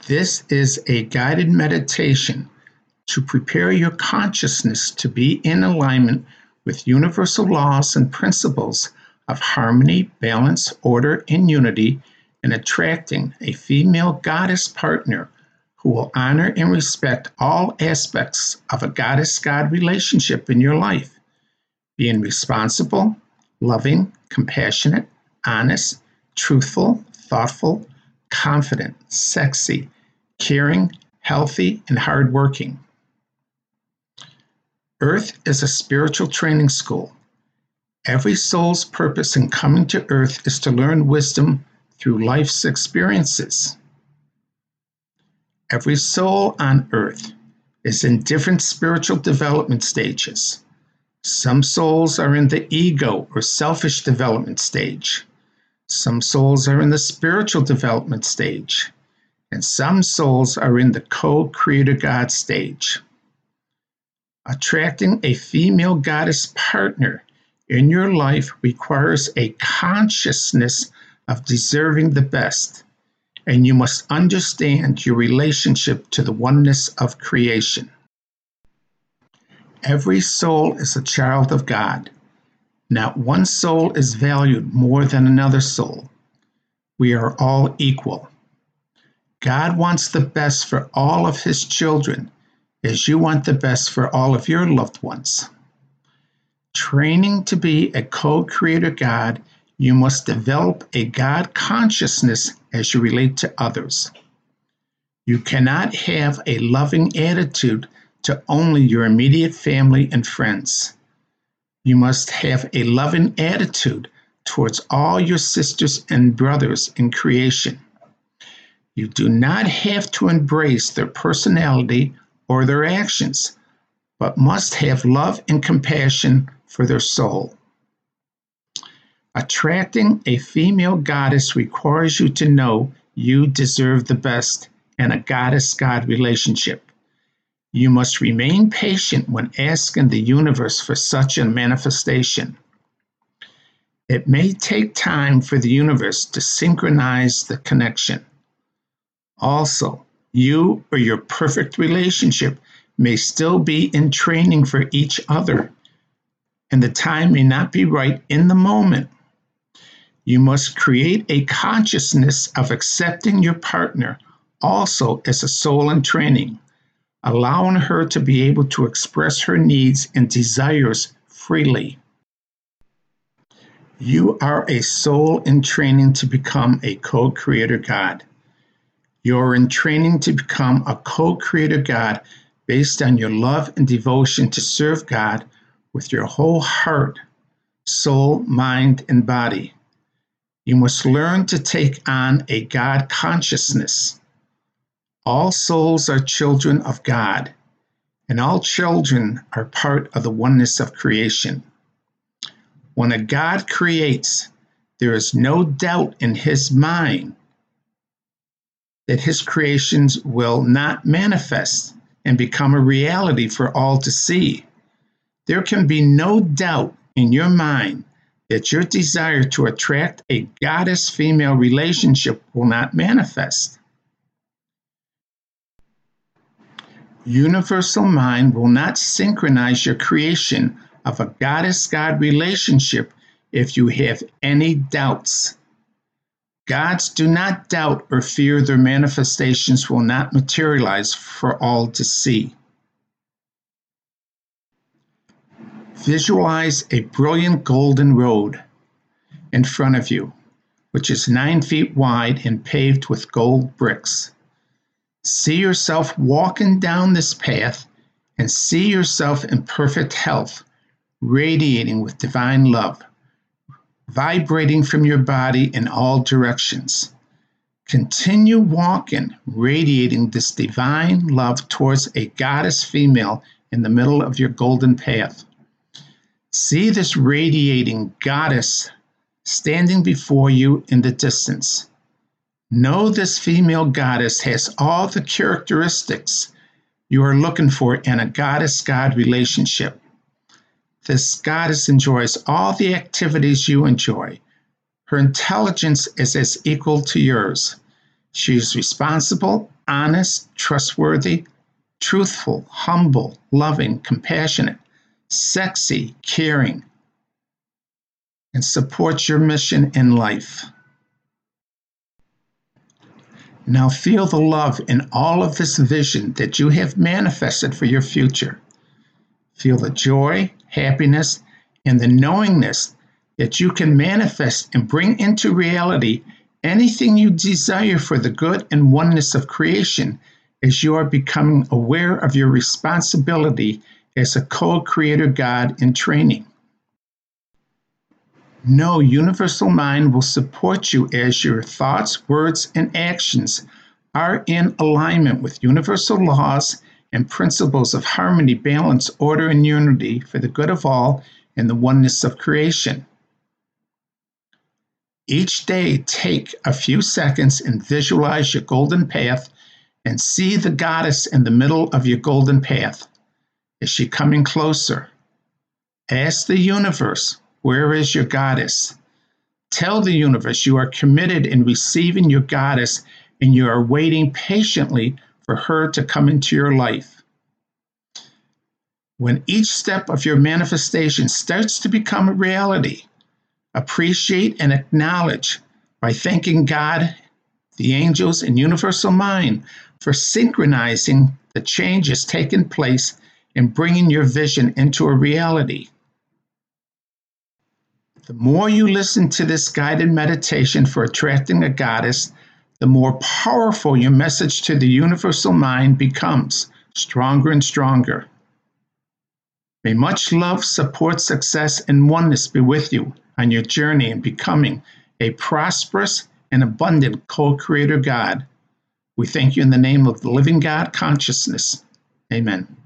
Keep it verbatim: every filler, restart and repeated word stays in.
This is a guided meditation to prepare your consciousness to be in alignment with universal laws and principles of harmony, balance, order, and unity, and attracting a female goddess partner who will honor and respect all aspects of a goddess-god relationship in your life, being responsible, loving, compassionate, honest, truthful, thoughtful, confident, sexy, caring, healthy, and hardworking. Earth is a spiritual training school. Every soul's purpose in coming to Earth is to learn wisdom through life's experiences. Every soul on Earth is in different spiritual development stages. Some souls are in the ego or selfish development stage. Some souls are in the spiritual development stage. And some souls are in the co-creator God stage. Attracting a female goddess partner in your life requires a consciousness of deserving the best, and you must understand your relationship to the oneness of creation. Every soul is a child of God. Not one soul is valued more than another soul. We are all equal. God wants the best for all of his children, as you want the best for all of your loved ones. Training to be a co-creator God, you must develop a God consciousness as you relate to others. You cannot have a loving attitude to only your immediate family and friends. You must have a loving attitude towards all your sisters and brothers in creation. You do not have to embrace their personality or their actions, but must have love and compassion for their soul. Attracting a female goddess requires you to know you deserve the best in a goddess-god relationship. You must remain patient when asking the universe for such a manifestation. It may take time for the universe to synchronize the connection. Also, you or your perfect relationship may still be in training for each other, and the time may not be right in the moment. You must create a consciousness of accepting your partner also as a soul in training, allowing her to be able to express her needs and desires freely. You are a soul in training to become a co-creator God. You're in training to become a co-creator God based on your love and devotion to serve God with your whole heart, soul, mind, and body. You must learn to take on a God consciousness. All souls are children of God, and all children are part of the oneness of creation. When a God creates, there is no doubt in his mind that his creations will not manifest and become a reality for all to see. There can be no doubt in your mind that your desire to attract a goddess female relationship will not manifest. Universal mind will not synchronize your creation of a goddess-god relationship if you have any doubts. Gods do not doubt or fear their manifestations will not materialize for all to see. Visualize a brilliant golden road in front of you, which is nine feet wide and paved with gold bricks. See yourself walking down this path and see yourself in perfect health, radiating with divine love, vibrating from your body in all directions. Continue walking, radiating this divine love towards a goddess female in the middle of your golden path. See this radiating goddess standing before you in the distance. Know this female goddess has all the characteristics you are looking for in a goddess-god relationship. This goddess enjoys all the activities you enjoy. Her intelligence is as equal to yours. She is responsible, honest, trustworthy, truthful, humble, loving, compassionate, sexy, caring, and supports your mission in life. Now feel the love in all of this vision that you have manifested for your future. Feel the joy, happiness, and the knowingness that you can manifest and bring into reality anything you desire for the good and oneness of creation as you are becoming aware of your responsibility as a co-creator God in training. Know Universal Mind will support you as your thoughts, words, and actions are in alignment with universal laws and principles of harmony, balance, order, and unity for the good of all and the oneness of creation. Each day, take a few seconds and visualize your golden path and see the goddess in the middle of your golden path. Is she coming closer? Ask the universe, where is your goddess? Tell the universe you are committed in receiving your goddess and you are waiting patiently for her to come into your life. When each step of your manifestation starts to become a reality, appreciate and acknowledge by thanking God, the angels, and Universal Mind for synchronizing the changes taking place and bringing your vision into a reality. The more you listen to this guided meditation for attracting a goddess, the more powerful your message to the Universal Mind becomes, stronger and stronger. May much love, support, success, and oneness be with you on your journey in becoming a prosperous and abundant co-creator God. We thank you in the name of the living God consciousness. Amen.